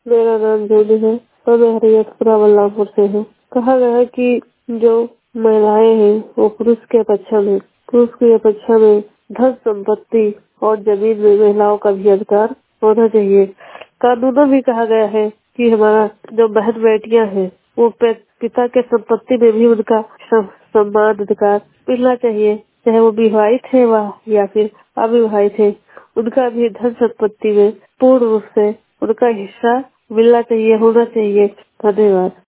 मेरा नाम जूली है और मैं हरियतपुरा बल्लापुर से हूँ। कहा गया है कि जो महिलाएं हैं वो पुरुष की अपेक्षा में धन संपत्ति और जमीन में महिलाओं का भी अधिकार होना चाहिए। कानूनों भी कहा गया है कि हमारा जो बहन बेटियां हैं वो पिता के संपत्ति में भी उनका सम्मान अधिकार मिलना चाहिए, चाहे वो विवाहित है वह या फिर अविवाहित है। उनका भी धन संपत्ति में पूर्ण रूप से उनका हिस्सा मिलना चाहिए, होना चाहिए। धन्यवाद।